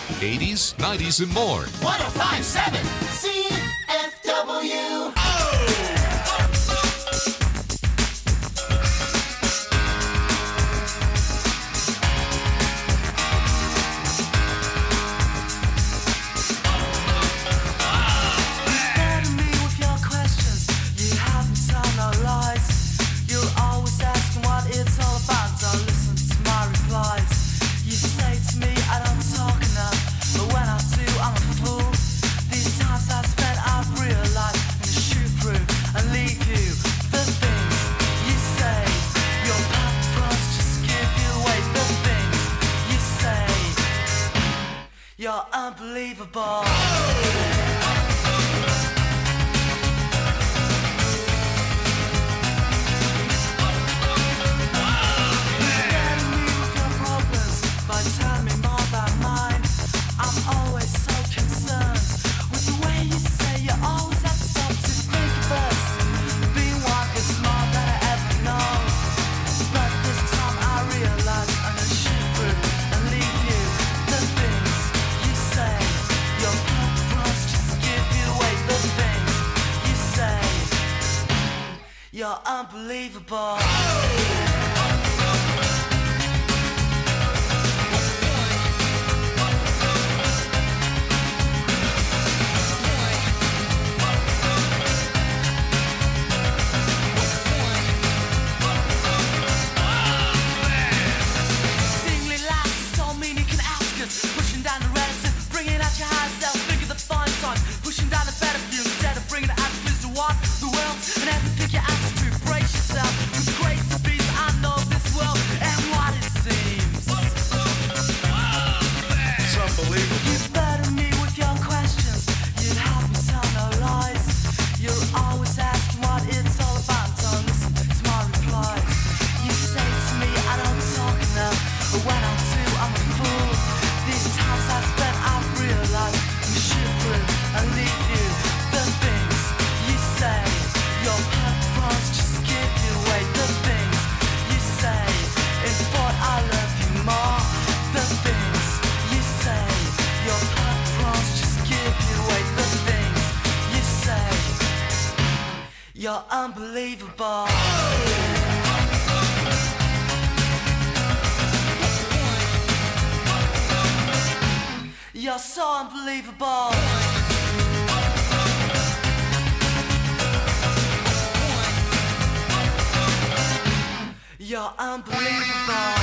80s, 90s, and more. 105.7 CFW. You're unbelievable. You're unbelievable. Singly laughs, so mean you can ask us. Pushing down the relative, bringing out your high self. Think of the fun times, pushing down the better view instead of bringing it out to what the world and everything you ask to brace yourself. With grace to be, I know this world and what it seems. It's unbelievable. You burden me with your questions. You help me tell no lies. You're always asking what it's all about. Don't listen to my replies. You say to me, I don't talk enough. But when I do, I'm a fool. These times I've spent, I've realized we shoot through and leave you. The things you say, your purpose just give you away. The things you say, it's what I love you more. The things you say, your purpose just give you away. The things you say, you're unbelievable. You're so unbelievable. You're unbelievable.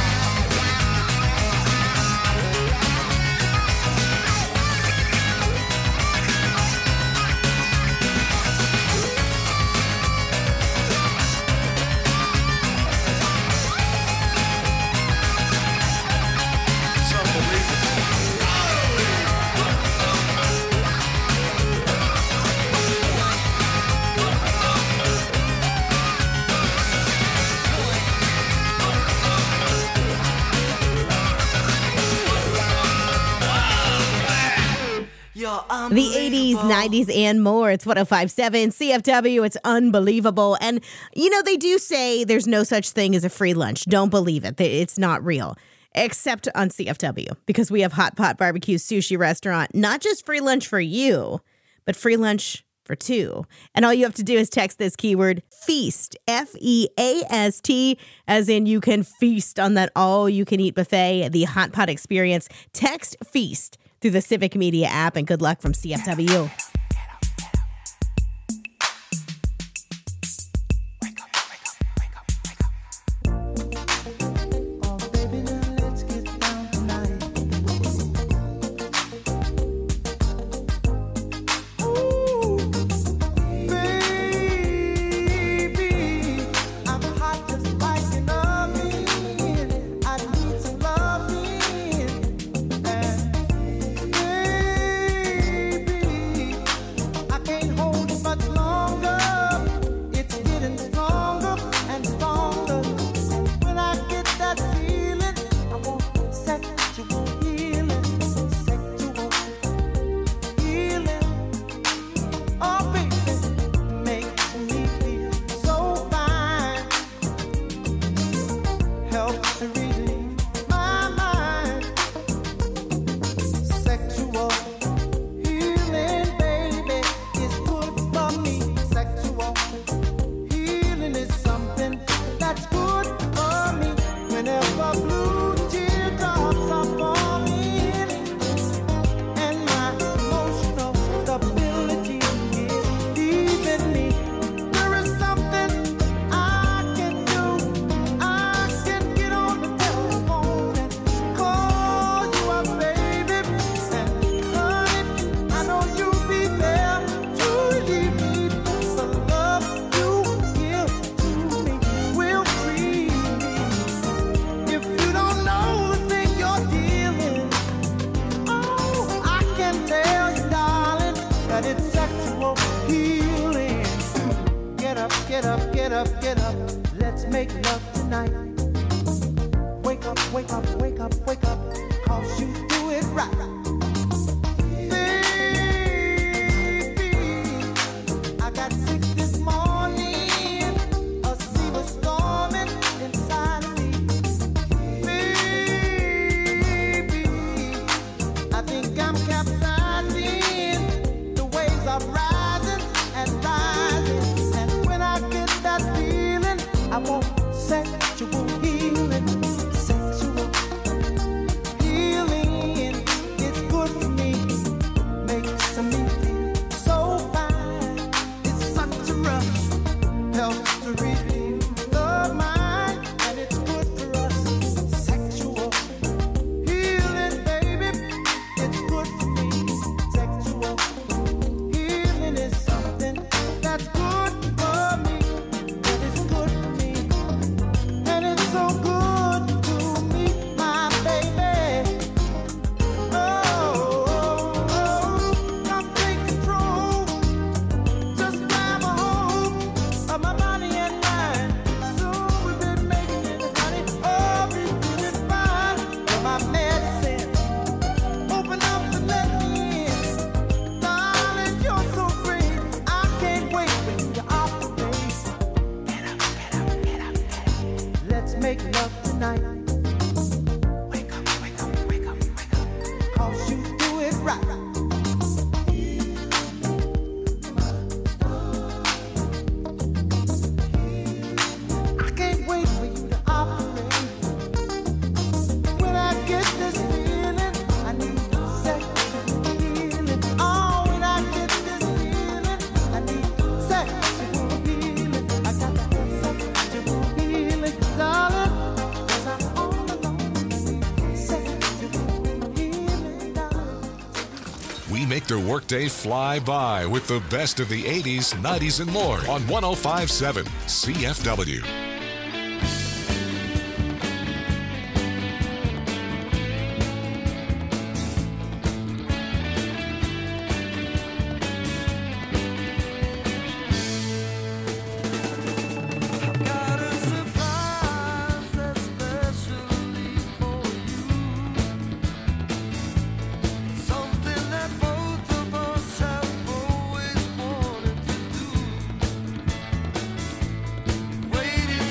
The 80s, 90s, and more. It's 105.7 CFW. It's unbelievable. And, you know, they do say there's no such thing as a free lunch. Don't believe it. It's not real. Except on CFW, because we have Hot Pot Barbecue Sushi Restaurant. Not just free lunch for you, but free lunch for two. And all you have to do is text this keyword FEAST, F-E-A-S-T, as in you can feast on that all-you-can-eat buffet, the Hot Pot experience. Text FEAST through the Civic Media app, and good luck from CFW. Baby, and it's sexual healing. Get up, get up, get up, get up. Let's make love tonight. Wake up, wake up, wake up, wake up. 'Cause you do it right. Baby, I got sick this morning. A sea was storming inside of me. Baby, I think I'm capsizing. The waves are rising and rising. And when I get that feeling, I want sexual healing. Sexual healing is good for me. Makes me feel so fine. It's such a rush. Helps to redeem the mind. And it's good for us. Sexual healing, baby. It's good for me. Sexual healing is something that's good for me. That is good for me. And it's so good to me, my baby. Come take control. Just grab a hold of my body and mind. Soon we'll be making it, honey. Oh, be feeling fine. You're my medicine. Open up and let me in. Darling, you're so great. I can't wait for you to operate. Get up, get up, get up, get up. Let's make love tonight. Wake up, wake up, wake up, wake up. 'Cause you do it right. I can't wait for you to operate. When I get this feeling, I need sexual healing. Oh, when I get this feeling, I need sexual healing. I got that sexual healing, darling. 'Cause I'm all alone. I need sexual healing, darling. We make the workday fly by with the best of the 80s, 90s, and more on 105.7 CFW. Got a surprise especially for you. Something that both of us have always wanted to do. Waited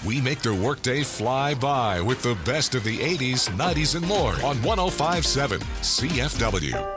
We make their workday fly by with the best of the 80s, 90s, and more on 105.7 CFW.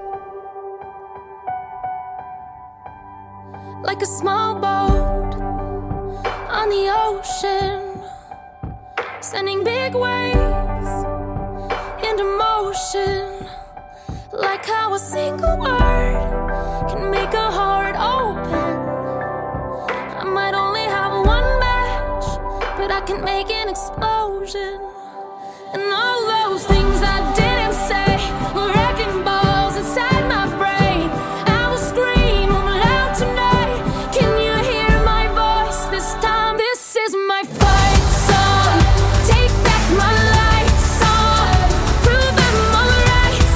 Like a small boat on the ocean, sending big waves into motion. Like how a single word can make a heart open. I might only have one match, but I can make an explosion. And all those things I didn't say were wrecking balls inside my brain. I will scream loud tonight. Can you hear my voice this time? This is my fight song. Take back my life song. Prove I'm alright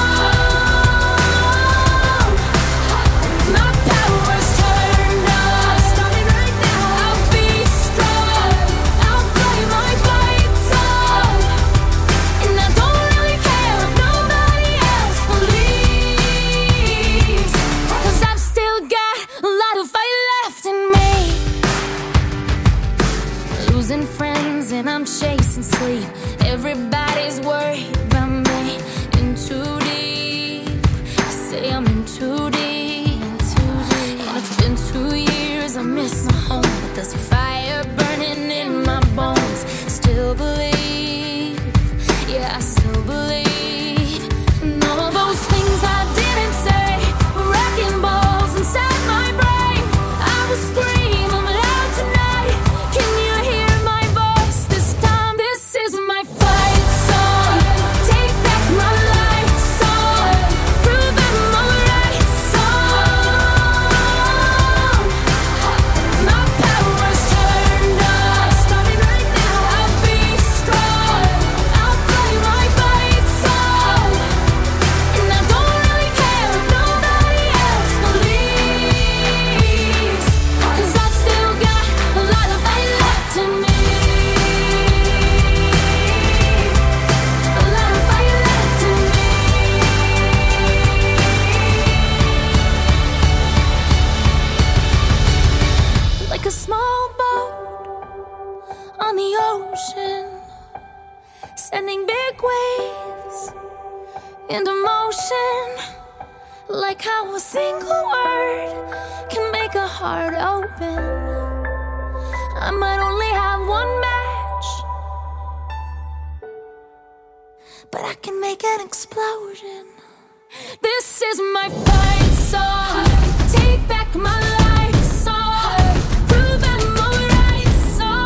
song. My power's turned on. Starting right now. I'll be strong. I'll play my fight song. And I don't really care if nobody else believes. 'Cause I've still got a lot of fight left in me. Losing friends and I'm chasing sleep. Everybody's worried about me. In too deep. I say I'm in too deep. And it's been 2 years. I miss my home, but there's a fire burning in my bones. Still believe. Yeah, I still believe. And all those things I didn't say were wrecking balls inside my brain. I will scream loud tonight. Can you hear my voice this time? This is my fight song. Take back my life song. Prove I'm alright song. My power's turned on. Starting right now. I'll be strong. I'll play my fight song. And I don't really care if nobody else believes. 'Cause I've still got a lot of fight left in me. A lot of fight left in me. Like a small boat on the ocean, sending big waves into motion. Like how a single word can make a heart open. I might only have one match, but I can make an explosion. This is my fight song. Take back my life song. Prove I'm alright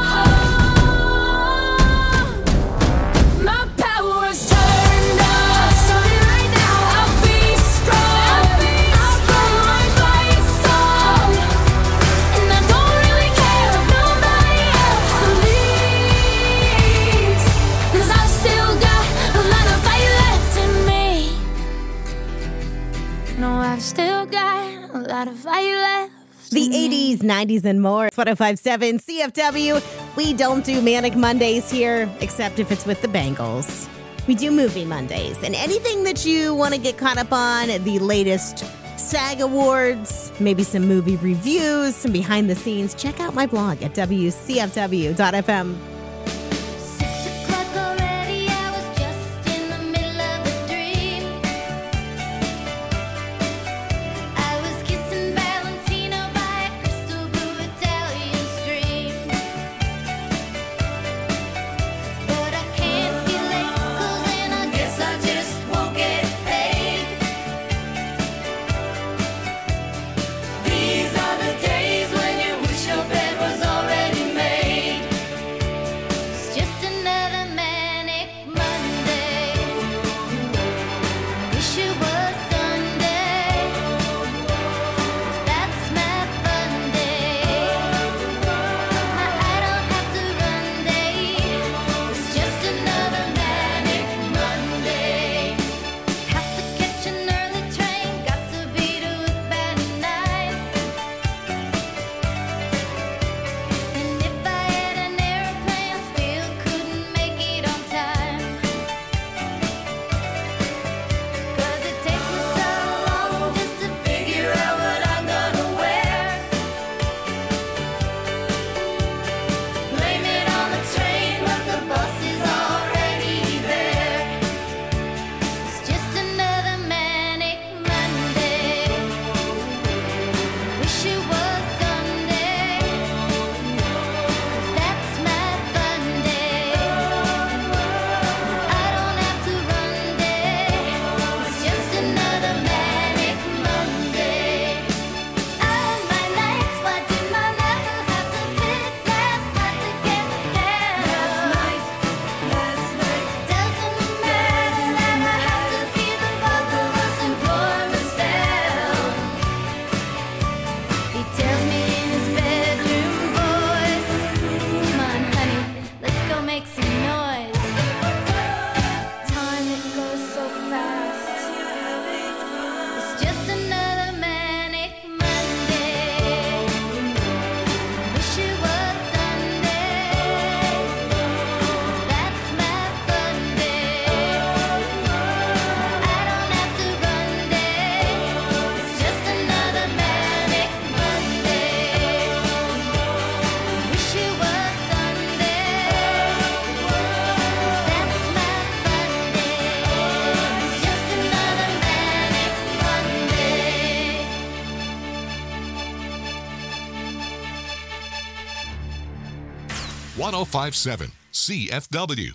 song. My power's turned on. Starting right now. I'll be strong. I'll play my fight song. And I don't really care if nobody else believes. 'Cause I've still got a lot of fight left in me. No, I've still got a lot of fight left. The 80s, 90s, and more. It's 105.7 CFW. We don't do Manic Mondays here, except if it's with the Bengals. We do Movie Mondays. And anything that you want to get caught up on, the latest SAG Awards, maybe some movie reviews, some behind the scenes, check out my blog at WCFW.fm. 6 o'clock already, I was just in the middle of a dream. I was kissing Valentino by a crystal blue Italian stream. But I can't be late, 'cause then I guess I just won't get paid. These are the days when you wish your bed was already made. 1057 CFW.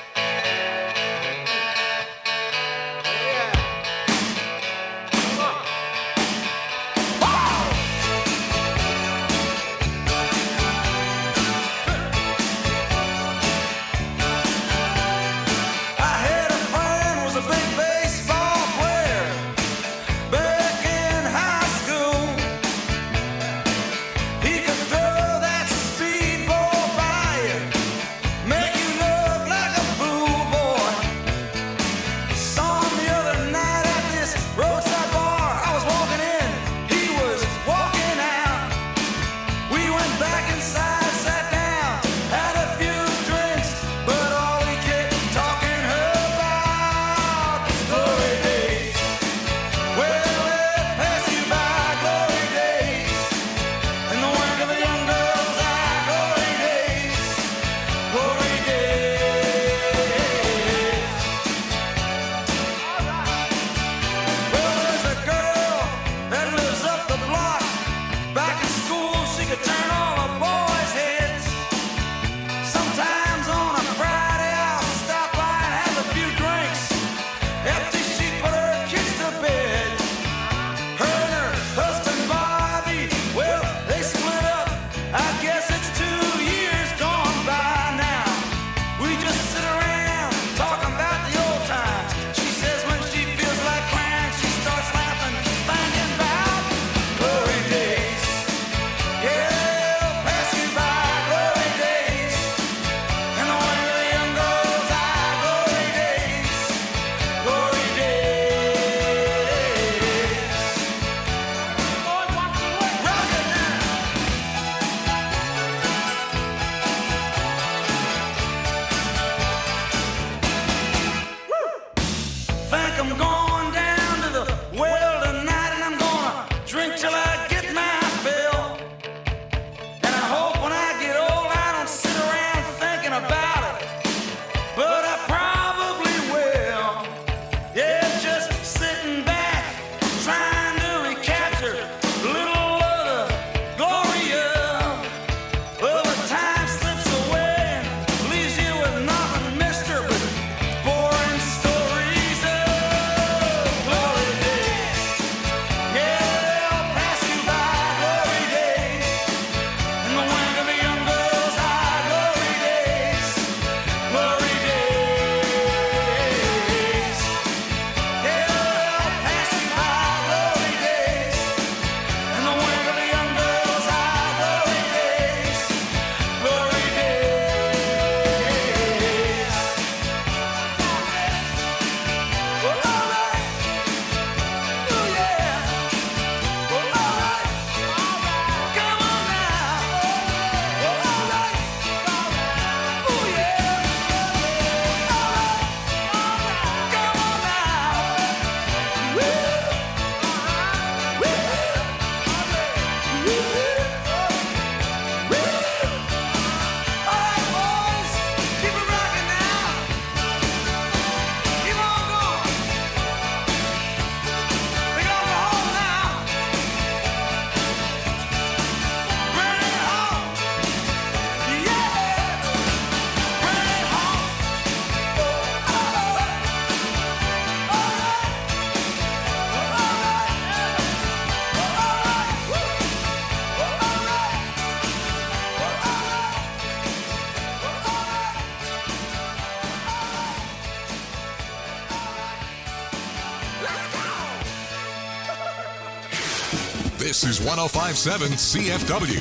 This is 1057 CFW.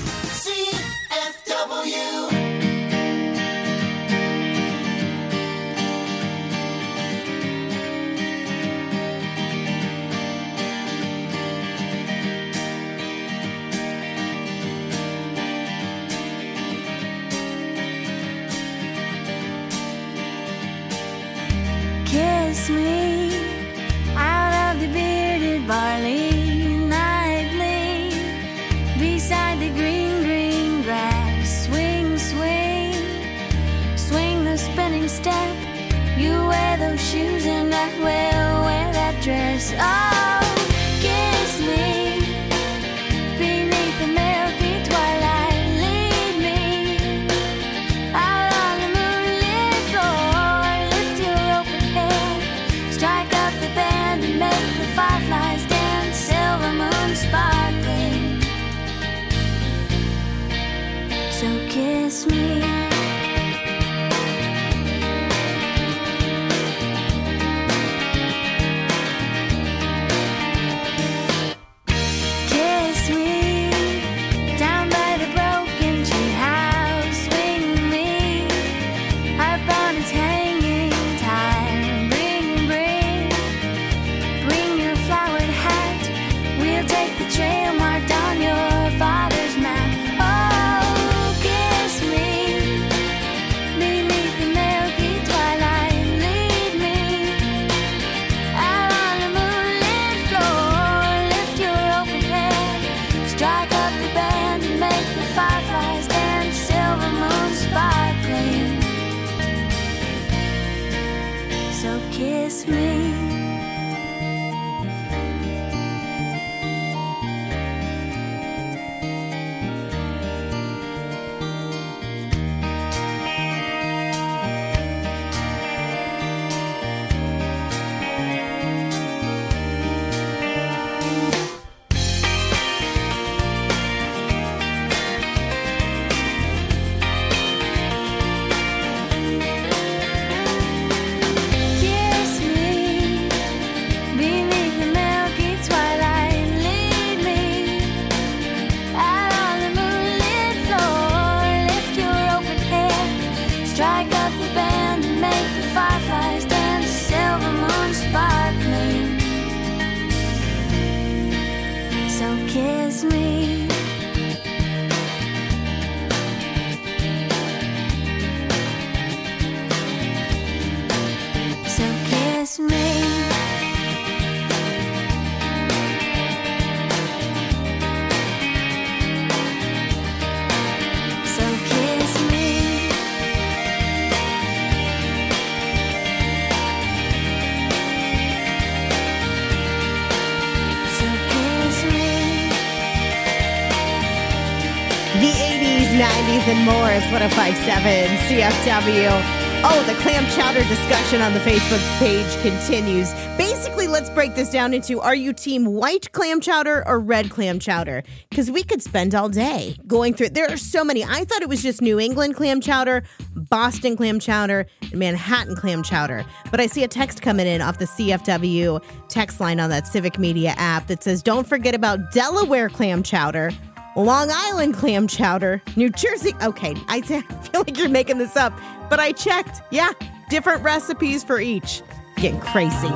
CFW. Kiss me out of the bearded barley nightly, beside the green, green grass. Swing, swing, swing the spinning step. You wear those shoes and I will wear that dress. Oh, kiss me beneath the milky twilight. Lead me kiss me. Kiss me down by the broken tree house. Swing me upon its hanging time. Bring your flowered hat. We'll take the trail marked on your father's map. Oh, kiss me beneath the milky twilight. Lead me out on the moonlit floor. Lift your open head, strike up the band and make the fireflies dance. Silver moon sparkling. So kiss me. Kiss me beneath the milky twilight. Lead me out on the moonlit floor. Lift your open head, strike up the band and make the fireflies dance. Silver moon sparkling. So kiss me. So kiss me. So kiss me. So kiss me. The 80s, 90s, and more is 105.7 CFW. Oh, the clam chowder discussion on the Facebook page continues. Basically, let's break this down into, are you team white clam chowder or red clam chowder? Because we could spend all day going through it. There are so many. I thought it was just New England clam chowder, Boston clam chowder, and Manhattan clam chowder. But I see a text coming in off the CFW text line on that Civic Media app that says, don't forget about Delaware clam chowder, Long Island clam chowder, New Jersey. Okay, I feel like you're making this up, but I checked. Yeah, different recipes for each. Getting crazy.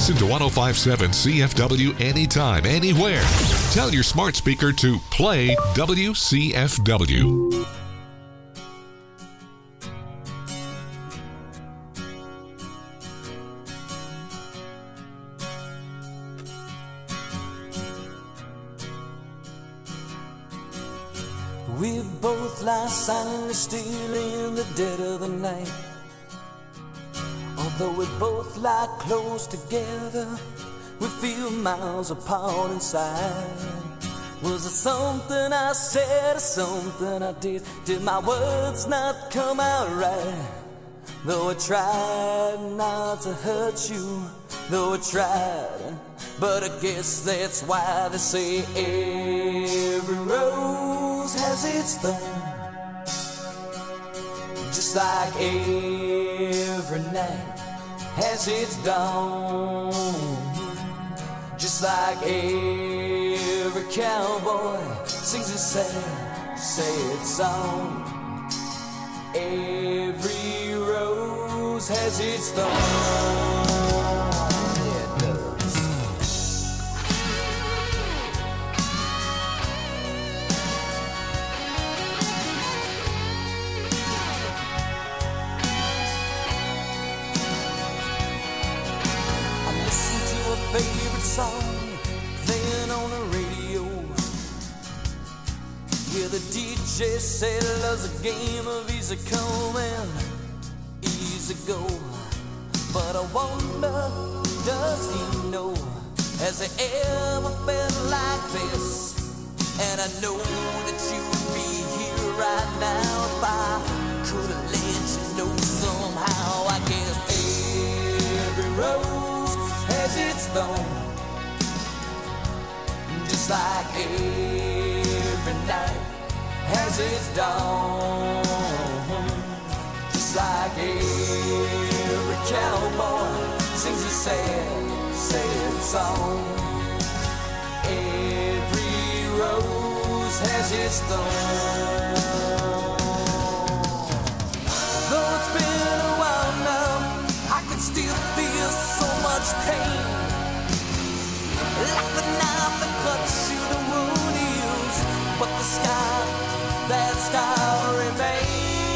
Listen to 1057 CFW anytime, anywhere. Tell your smart speaker to play WCFW. We both lie silently still in the dead of the night. Although we both lie close together, we feel miles apart inside. Was it something I said or something I did? Did my words not come out right? Though I tried not to hurt you, though I tried, but I guess that's why they say every rose has its thorn. Just like every night has its dawn. Just like every cowboy sings a sad, sad song. Every rose has its thorn. Yeah, it does. I listen to a favorite song playing on the radio. Yeah, the DJ said love's a game of easy come and easy go. But I wonder, does he know? Has he ever felt like this? And I know that you would be here right now if I could have let you know somehow. I guess every rose has its thorn. Just like every night has its dawn. Just like every cowboy sings a sad, sad song. Every rose has its thorn. Though it's been a while now, I can still feel so much pain. Like the knife that cuts you, the wound heals, but the scar, that scar remains.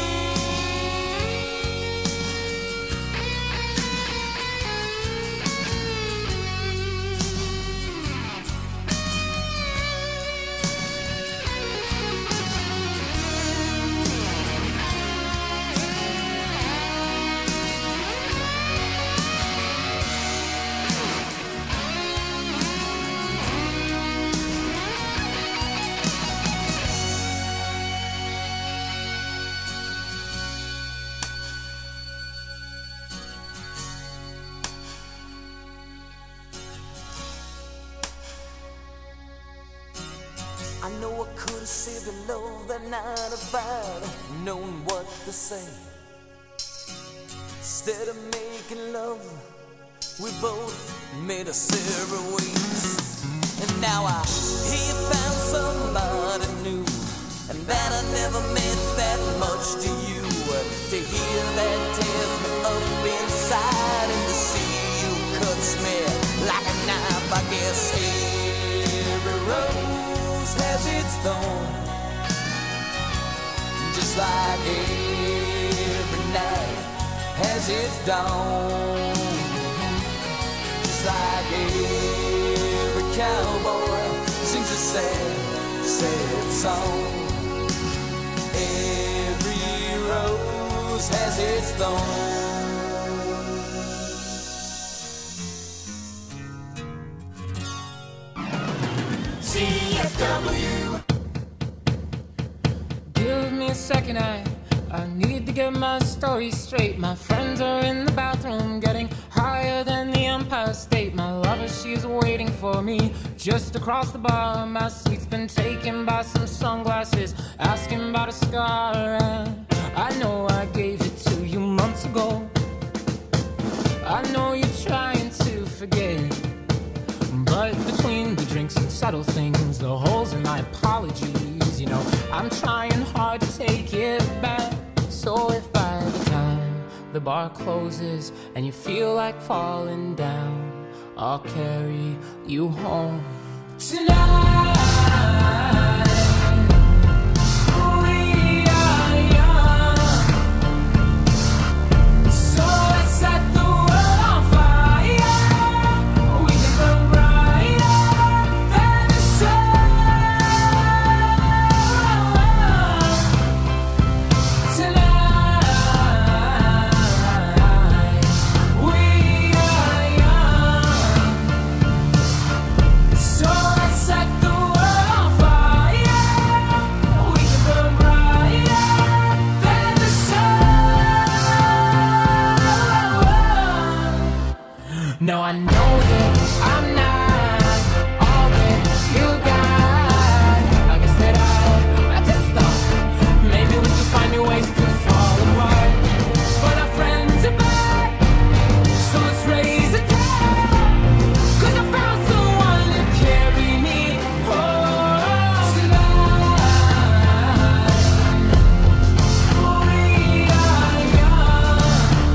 I know I could have saved the love that night if I'd known what to say. Instead of making love, we both made us separate ways. And now I hear you found somebody new, and that I never meant that much to you. To hear that tears me up inside, and to see you cuts me like a knife. I guess every rose has its thorn. Just like every night has its dawn. Just like every cowboy sings a sad, sad song. Every rose has its thorn. CFW. Give me a second, I need to get my story straight. My friends are in the bathroom getting higher than the Empire State. My lover, she's waiting for me just across the bar. My seat's been taken by some sunglasses, asking about a scar. And I know I gave it to you months ago. I know you're trying to forget, but between the drinks and subtle things, the holes in my apologies, you know, I'm trying hard to take it back. So if by the time the bar closes and you feel like falling down, I'll carry you home tonight. Now I know that I'm not all that you got. I guess that I just thought maybe we could find new ways to fall apart. But our friends are back, so let's raise a toast. 'Cause I found someone to carry me home tonight. We are young,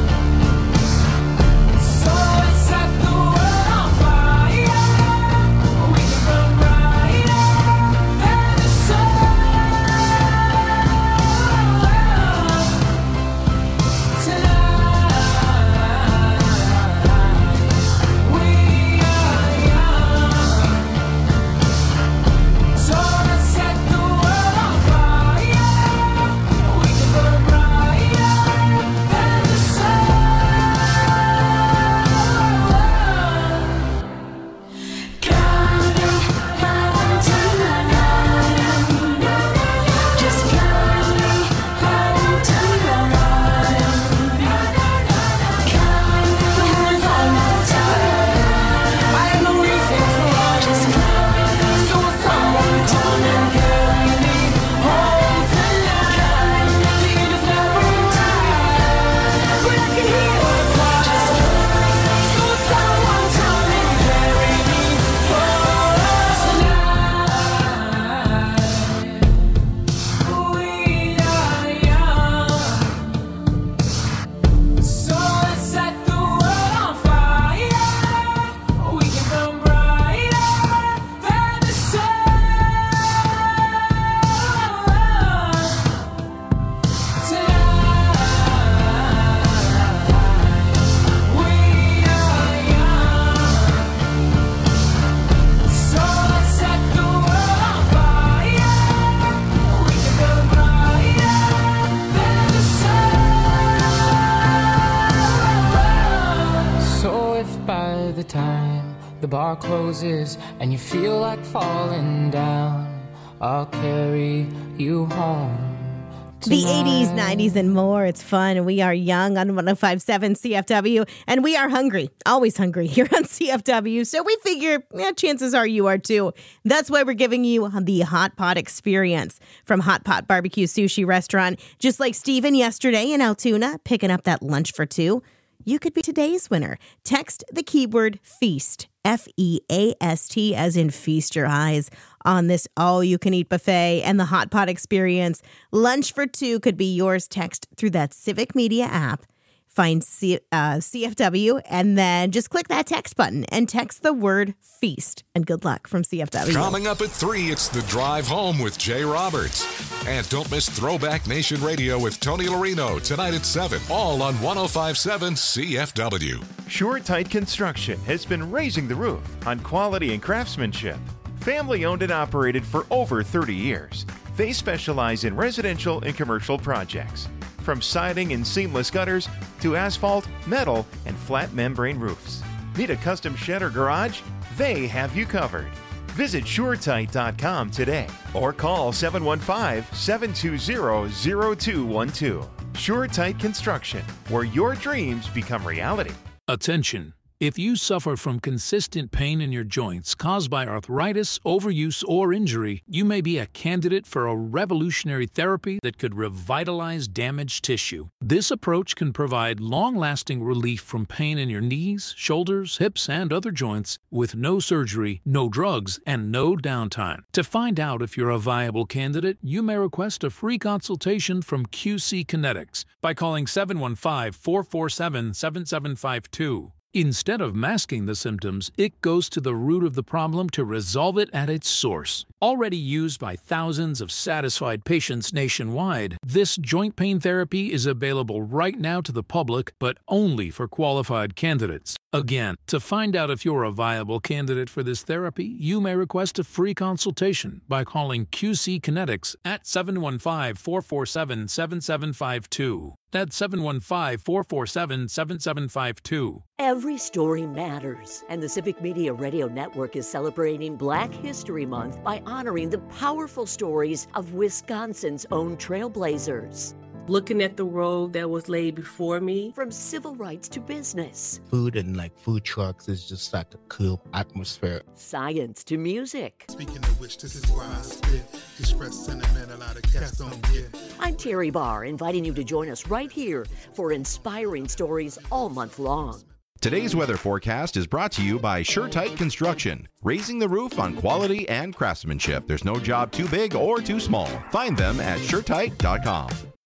so let's set the world on fire. We can burn brighter than the sun tonight. We are young, so let's set the world on fire. We can burn brighter than the sun. Counting home tonight. Just counting home tonight. Counting home tonight. I have no reason to run. So will someone come and carry me home tonight? The end is never right, but I can hear the cry. So will someone come and carry me home tonight? We are young, so let's set the world on fire. We can burn brighter than the sun tonight. We are young, so let's set the world on fire. We can burn brighter than the sun. So if by the time the bar closes and you feel like falling down, I'll carry you home. The tonight. 80s, 90s, and more. It's fun. We are young on 105.7 CFW, and we are hungry, always hungry here on CFW. So we figure, chances are you are too. That's why we're giving you the Hot Pot experience from Hot Pot Barbecue Sushi Restaurant. Just like Steven yesterday in Altoona, picking up that lunch for two. You could be today's winner. Text the keyword FEAST, FEAST, as in feast your eyes on this all-you-can-eat buffet and the Hot Pot experience. Lunch for two could be yours. Text through that Civic Media app. Find CFW and then just click that text button and text the word FEAST. And good luck from CFW. Coming up at 3, it's The Drive Home with Jay Roberts. And don't miss Throwback Nation Radio with Tony Larino tonight at 7, all on 105.7 CFW. SureTight Construction has been raising the roof on quality and craftsmanship. Family owned and operated for over 30 years. They specialize in residential and commercial projects. From siding and seamless gutters to asphalt, metal, and flat membrane roofs. Need a custom shed or garage? They have you covered. Visit SureTight.com today or call 715-720-0212. SureTight Construction, where your dreams become reality. Attention! If you suffer from consistent pain in your joints caused by arthritis, overuse, or injury, you may be a candidate for a revolutionary therapy that could revitalize damaged tissue. This approach can provide long-lasting relief from pain in your knees, shoulders, hips, and other joints with no surgery, no drugs, and no downtime. To find out if you're a viable candidate, you may request a free consultation from QC Kinetics by calling 715-447-7752. Instead of masking the symptoms, it goes to the root of the problem to resolve it at its source. Already used by thousands of satisfied patients nationwide, this joint pain therapy is available right now to the public, but only for qualified candidates. Again, to find out if you're a viable candidate for this therapy, you may request a free consultation by calling QC Kinetics at 715-447-7752. That's 715-447-7752. Every story matters, and the Civic Media Radio Network is celebrating Black History Month by honoring the powerful stories of Wisconsin's own trailblazers. Looking at the road that was laid before me. From civil rights to business. Food and food trucks is just like a cool atmosphere. Science to music. Speaking of which, this is why I spit. Express sentiment a lot of cats don't get. I'm Terry Barr, inviting you to join us right here for inspiring stories all month long. Today's weather forecast is brought to you by SureTight Construction, raising the roof on quality and craftsmanship. There's no job too big or too small. Find them at SureTight.com.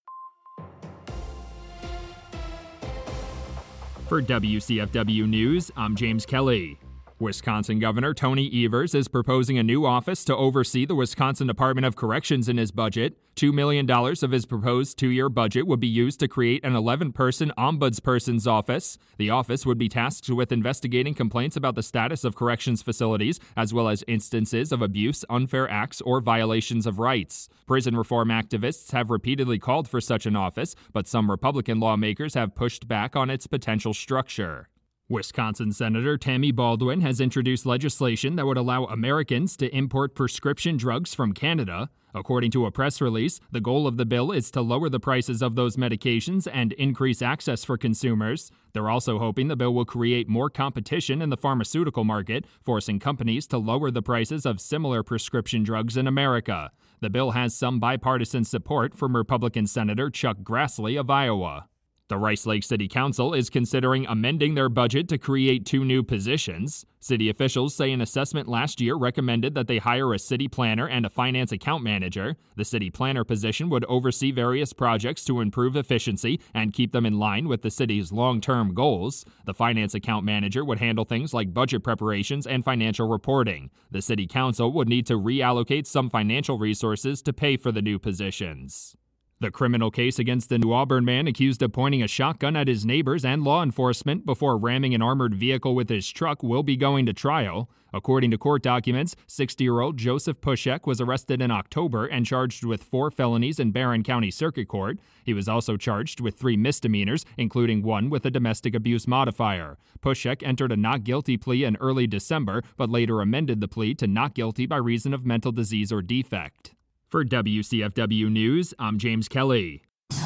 For WCFW News, I'm James Kelly. Wisconsin Governor Tony Evers is proposing a new office to oversee the Wisconsin Department of Corrections in his budget. $2 million of his proposed two-year budget would be used to create an 11-person ombudsperson's office. The office would be tasked with investigating complaints about the status of corrections facilities, as well as instances of abuse, unfair acts, or violations of rights. Prison reform activists have repeatedly called for such an office, but some Republican lawmakers have pushed back on its potential structure. Wisconsin Senator Tammy Baldwin has introduced legislation that would allow Americans to import prescription drugs from Canada. According to a press release, the goal of the bill is to lower the prices of those medications and increase access for consumers. They're also hoping the bill will create more competition in the pharmaceutical market, forcing companies to lower the prices of similar prescription drugs in America. The bill has some bipartisan support from Republican Senator Chuck Grassley of Iowa. The Rice Lake City Council is considering amending their budget to create 2 new positions. City officials say an assessment last year recommended that they hire a city planner and a finance account manager. The city planner position would oversee various projects to improve efficiency and keep them in line with the city's long-term goals. The finance account manager would handle things like budget preparations and financial reporting. The city council would need to reallocate some financial resources to pay for the new positions. The criminal case against the New Auburn man accused of pointing a shotgun at his neighbors and law enforcement before ramming an armored vehicle with his truck will be going to trial. According to court documents, 60-year-old Joseph Pushek was arrested in October and charged with 4 felonies in Barron County Circuit Court. He was also charged with 3 misdemeanors, including one with a domestic abuse modifier. Pushek entered a not guilty plea in early December, but later amended the plea to not guilty by reason of mental disease or defect. For WCFW News, I'm James Kelly.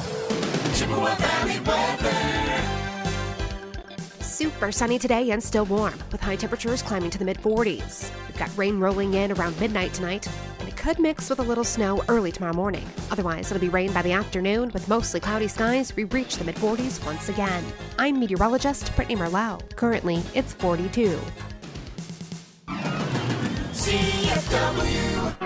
Chippewa Valley weather. Super sunny today and still warm, with high temperatures climbing to the mid-40s. We've got rain rolling in around midnight tonight, and it could mix with a little snow early tomorrow morning. Otherwise, it'll be rain by the afternoon, with mostly cloudy skies. We reach the mid-40s once again. I'm meteorologist Brittany Merlot. Currently, it's 42. CFW.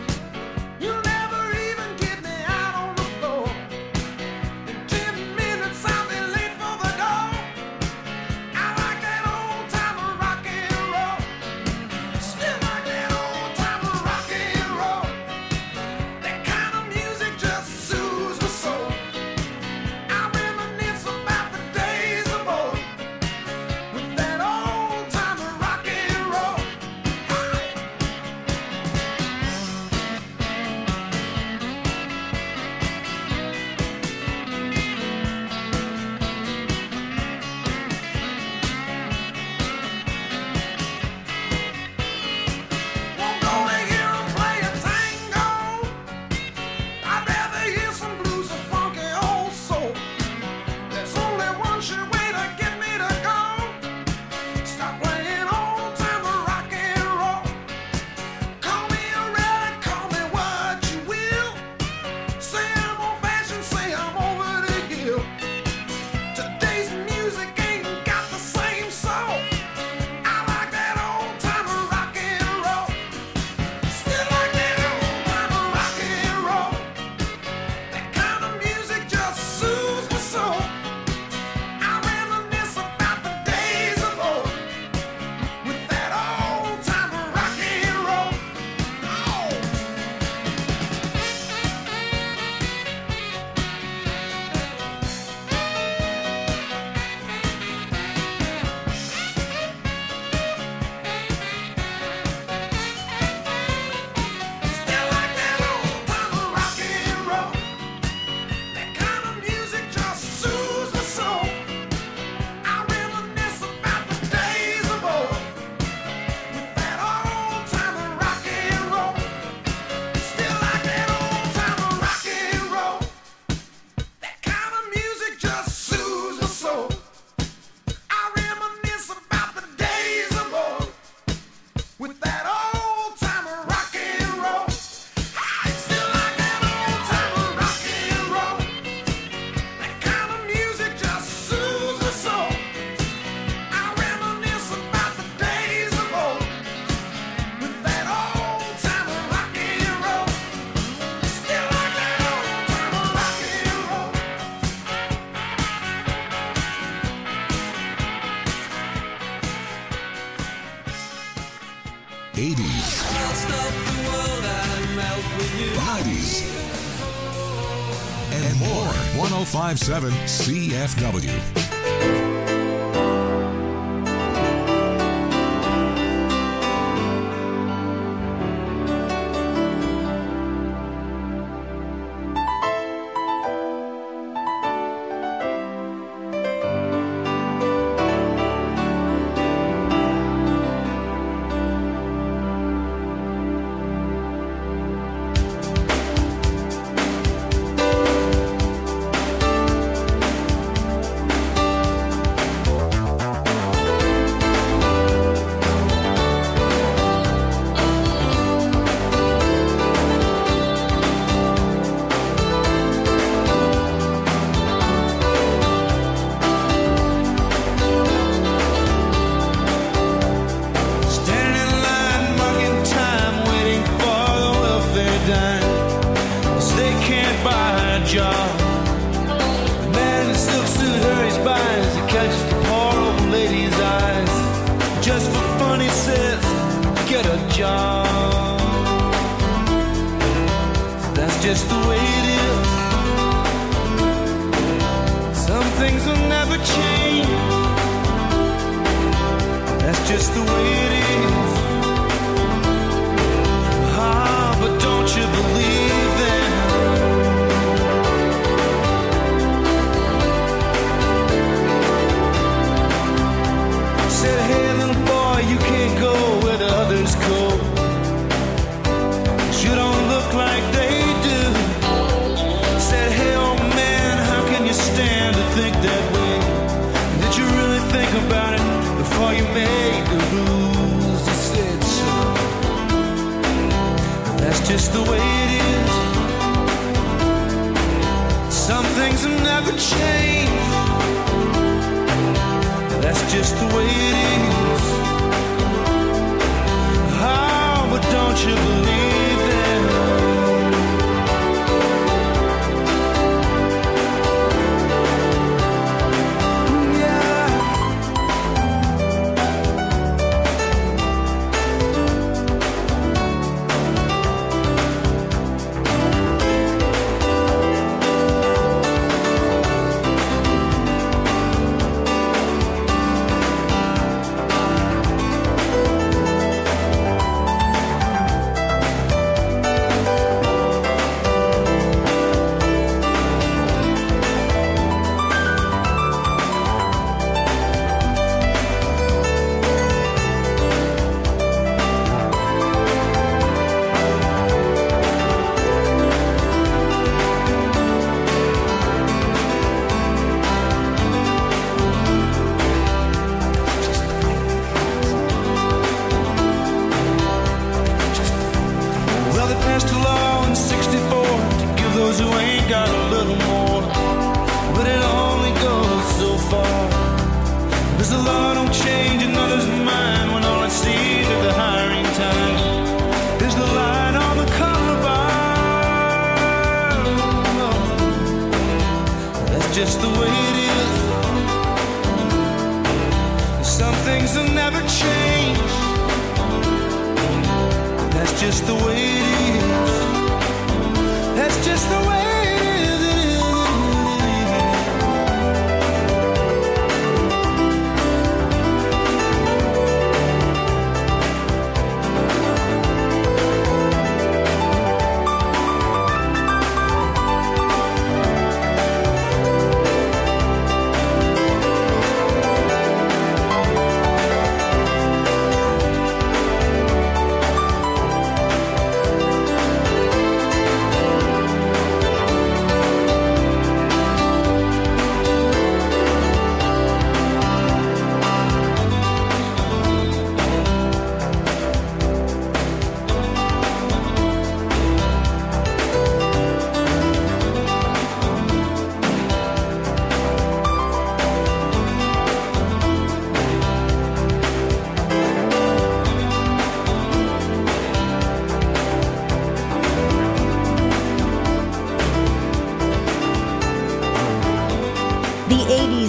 Minutes 80s, 90s, and more. 105.7 CFW.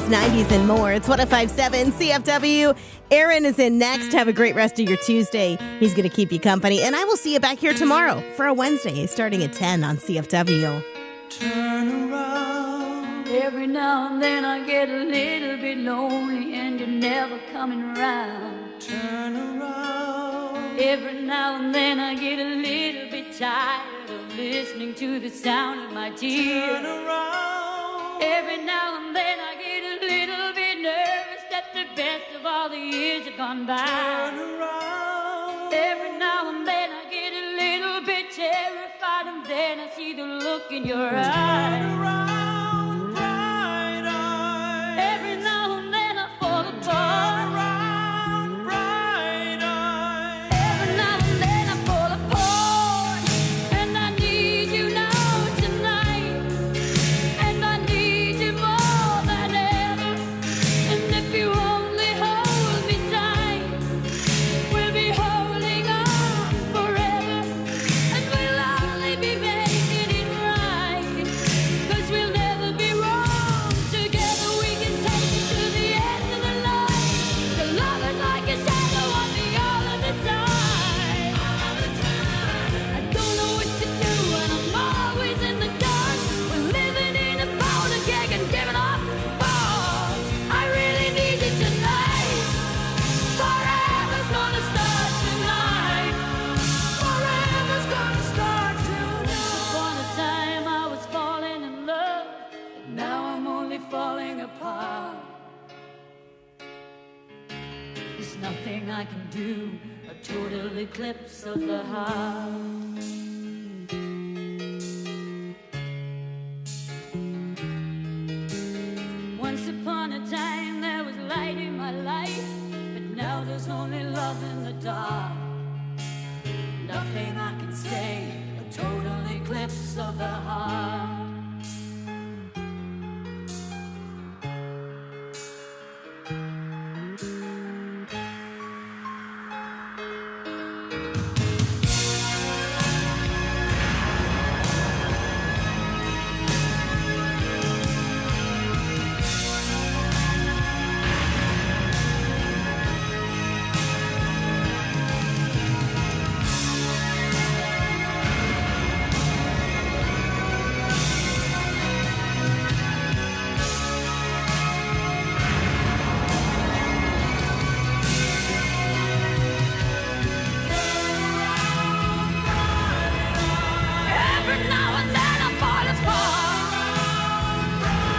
90s, and more. It's 105.7 CFW. Aaron is in next. Have a great rest of your Tuesday. He's going to keep you company. And I will see you back here tomorrow for a Wednesday starting at 10 on CFW. Turn around. Every now and then I get a little bit lonely and you're never coming around. Turn around. Every now and then I get a little bit tired of listening to the sound of my tears. Turn around. Every now and then I get a little bit nervous that the best of all the years have gone by. Turn around. Every now and then I get a little bit terrified, and then I see the look in your eyes. Turn around, bright eyes. Every now and then I fall apart. Turn around, bright eyes. Every now and then I fall apart, and I need you now tonight, and I need you more than ever. And if you only hold me tight, we'll be holding on forever, and we'll only be making it right, 'cause we'll never be wrong. Together we can take it to the end of the line. The love is like a shadow on me all of the time. I don't know what to do, and I'm always in the dark. We're living in a powder keg and giving up balls. I really need you tonight. Forever's gonna start tonight. Forever's gonna start tonight. Upon a time I was falling in love, but now I'm only falling apart. There's nothing I can do, a total eclipse of the heart. Once upon a time there was light in my life, but now there's only love in the dark. Nothing I can say, a total eclipse of the heart. Every now and then I fall apart.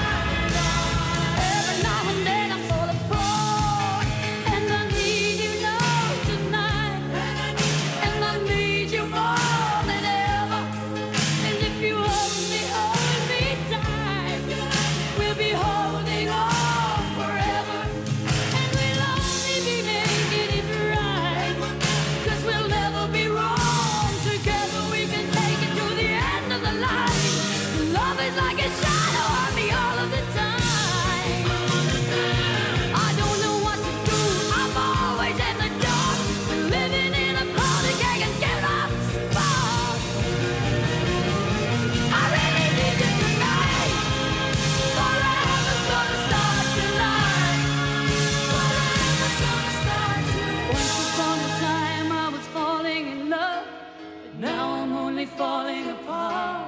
Every now and then I fall apart, and I need you now tonight, and I need you more than ever. And if you only hold me tight, we'll be holding on forever, and we'll only be making it right, 'cause we'll never be wrong. Together we can take it to the end of the line. Love is like a shadow on me all of the time. I don't know what to do, I'm always in the dark. We're living in a powder keg and giving up sparks. I really need you tonight. Forever's gonna start tonight. Forever's gonna start tonight. Once upon a time I was falling in love, but now I'm only falling apart.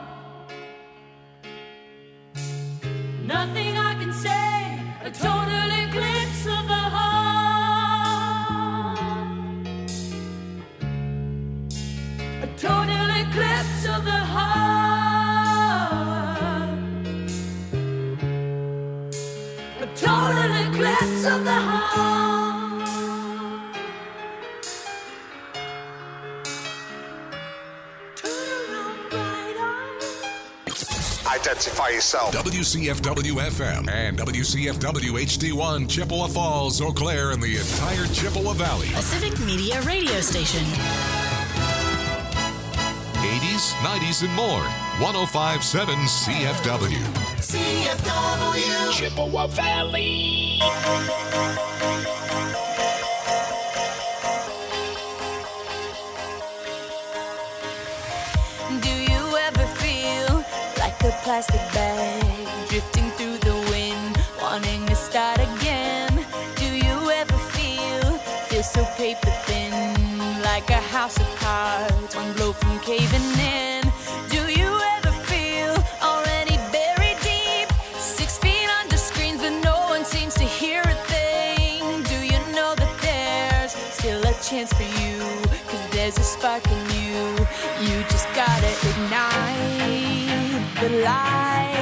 Nothing I can say, a total eclipse of the heart. A total eclipse of the heart. A total eclipse of the heart. Turn around, bright eyes. Identify yourself. WCFW FM and WCFW HD1, Chippewa Falls, Eau Claire, and the entire Chippewa Valley. A civic media radio station. 80s, 90s, and more. 105.7 CFW. CFW. Chippewa Valley. Do you ever feel like a plastic bag drifting through the wind, wanting to stop? still so paper thin, like a house of cards, one blow from caving in. Do you ever feel already buried deep, 6 feet under screens, but no one seems to hear a thing? Do you know that there's still a chance for you, 'cause there's a spark in you. You just gotta ignite the light.